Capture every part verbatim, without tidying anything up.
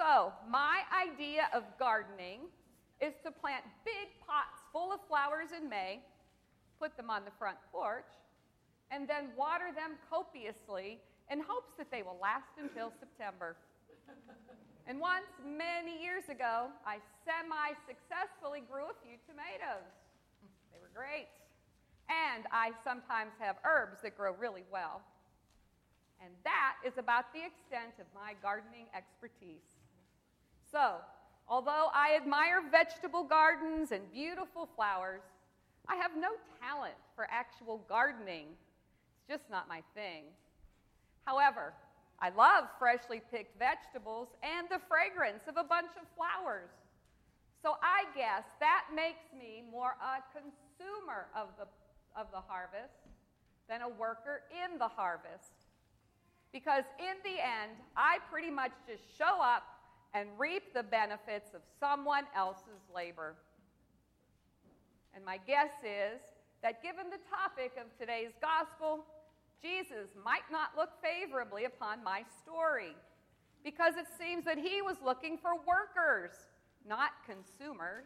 So, my idea of gardening is to plant big pots full of flowers in May, put them on the front porch, and then water them copiously in hopes that they will last until September. And once, many years ago, I semi-successfully grew a few tomatoes. They were great. And I sometimes have herbs that grow really well. And that is about the extent of my gardening expertise. So, although I admire vegetable gardens and beautiful flowers, I have no talent for actual gardening. It's just not my thing. However, I love freshly picked vegetables and the fragrance of a bunch of flowers. So I guess that makes me more a consumer of the, of the harvest than a worker in the harvest. Because in the end, I pretty much just show up and reap the benefits of someone else's labor. And my guess is that given the topic of today's gospel, Jesus might not look favorably upon my story, because it seems that he was looking for workers, not consumers.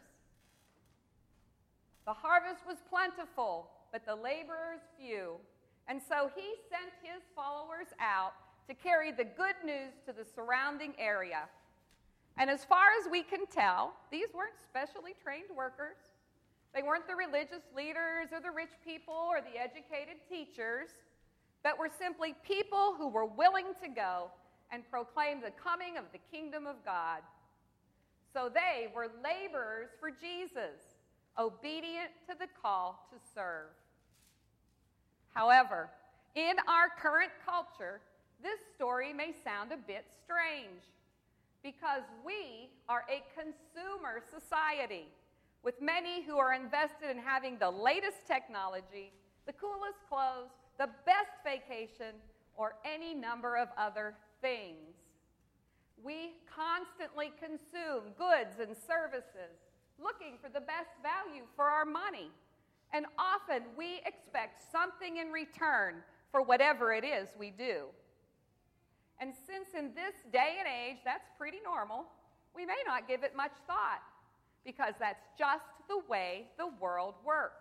The harvest was plentiful, but the laborers few, and so he sent his followers out to carry the good news to the surrounding area. And as far as we can tell, these weren't specially trained workers. They weren't the religious leaders or the rich people or the educated teachers, but were simply people who were willing to go and proclaim the coming of the kingdom of God. So they were laborers for Jesus, obedient to the call to serve. However, in our current culture, this story may sound a bit strange, because we are a consumer society, with many who are invested in having the latest technology, the coolest clothes, the best vacation, or any number of other things. We constantly consume goods and services, looking for the best value for our money. And often we expect something in return for whatever it is we do. And since in this day and age that's pretty normal, we may not give it much thought, because that's just the way the world works.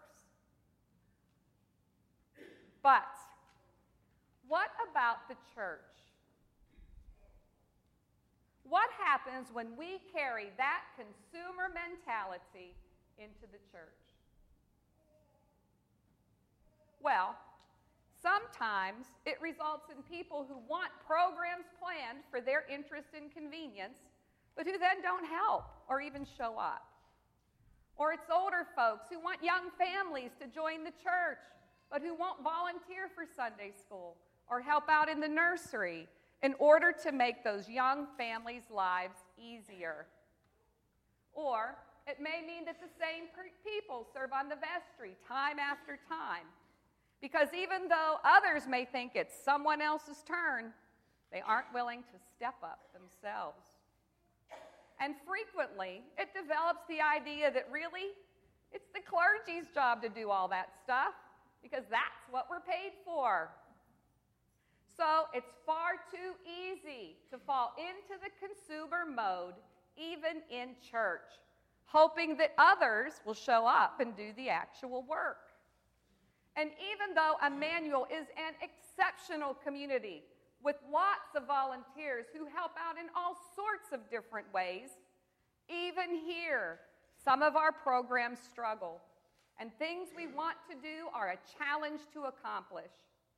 But what about the church? What happens when we carry that consumer mentality into the church? Well, sometimes it results in people who want programs planned for their interest and convenience, but who then don't help or even show up. Or it's older folks who want young families to join the church, but who won't volunteer for Sunday school or help out in the nursery in order to make those young families' lives easier. Or it may mean that the same people serve on the vestry time after time, because even though others may think it's someone else's turn, they aren't willing to step up themselves. And frequently, it develops the idea that really, it's the clergy's job to do all that stuff, because that's what we're paid for. So it's far too easy to fall into the consumer mode, even in church, hoping that others will show up and do the actual work. And even though Emmanuel is an exceptional community with lots of volunteers who help out in all sorts of different ways, even here, some of our programs struggle, and things we want to do are a challenge to accomplish.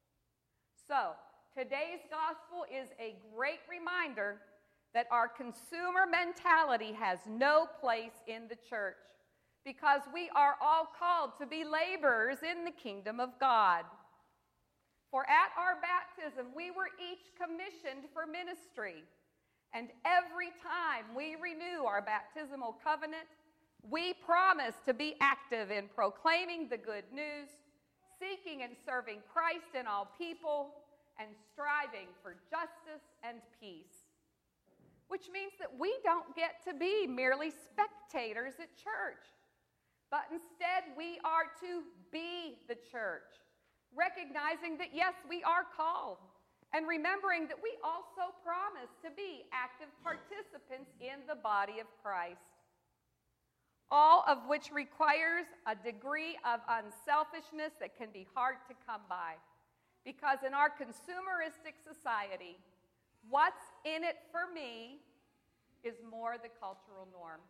So, today's gospel is a great reminder that our consumer mentality has no place in the church, because we are all called to be laborers in the kingdom of God. For at our baptism, we were each commissioned for ministry, and every time we renew our baptismal covenant, we promise to be active in proclaiming the good news, seeking and serving Christ in all people, and striving for justice and peace. Which means that we don't get to be merely spectators at church, but instead we are to be the church, recognizing that yes, we are called, and remembering that we also promise to be active participants in the body of Christ, all of which requires a degree of unselfishness that can be hard to come by. Because in our consumeristic society, what's in it for me is more the cultural norm.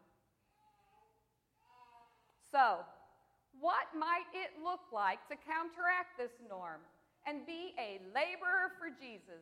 So, what might it look like to counteract this norm and be a laborer for Jesus?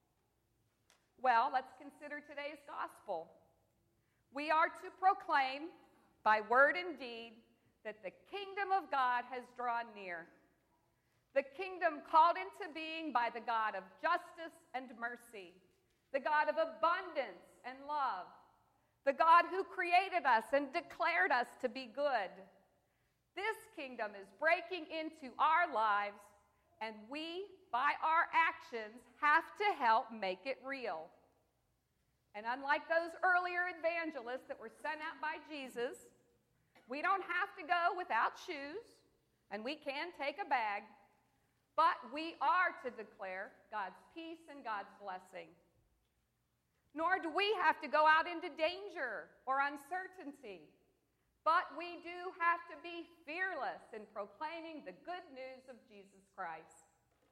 Well, let's consider today's gospel. We are to proclaim by word and deed that the kingdom of God has drawn near. The kingdom called into being by the God of justice and mercy, the God of abundance and love, the God who created us and declared us to be good. This kingdom is breaking into our lives, and we, by our actions, have to help make it real. And unlike those earlier evangelists that were sent out by Jesus, we don't have to go without shoes, and we can take a bag, but we are to declare God's peace and God's blessing. Nor do we have to go out into danger or uncertainty, but we do have to be fearless in proclaiming the good news of Jesus Christ.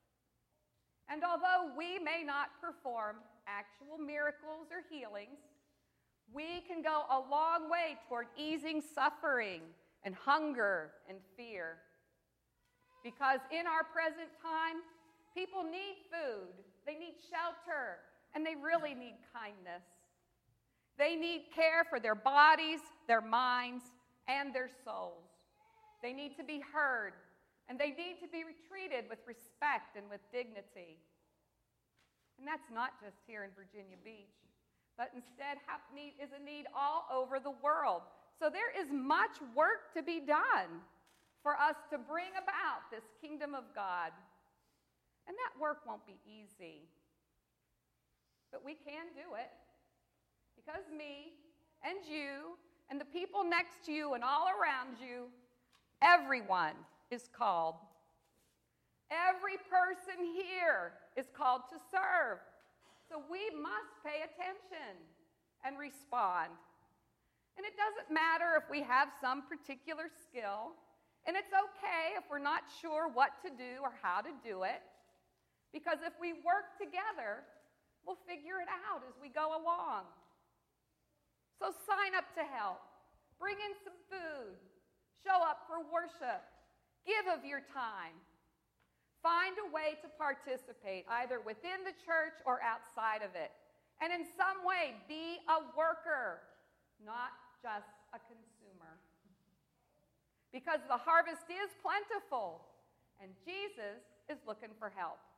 And although we may not perform actual miracles or healings, we can go a long way toward easing suffering and hunger and fear. Because in our present time, people need food, they need shelter, and they really need kindness. They need care for their bodies, their minds, and their souls. They need to be heard, and they need to be treated with respect and with dignity. And that's not just here in Virginia Beach, but instead is a need all over the world. So there is much work to be done for us to bring about this kingdom of God. And that work won't be easy. But we can do it. Because me and you and the people next to you and all around you, everyone is called. Every person here is called to serve. So we must pay attention and respond. And it doesn't matter if we have some particular skill. And it's okay if we're not sure what to do or how to do it, because if we work together, we'll figure it out as we go along. So sign up to help. Bring in some food. Show up for worship. Give of your time. Find a way to participate, either within the church or outside of it. And in some way, be a worker, not just a consumer. Because the harvest is plentiful, and Jesus is looking for help.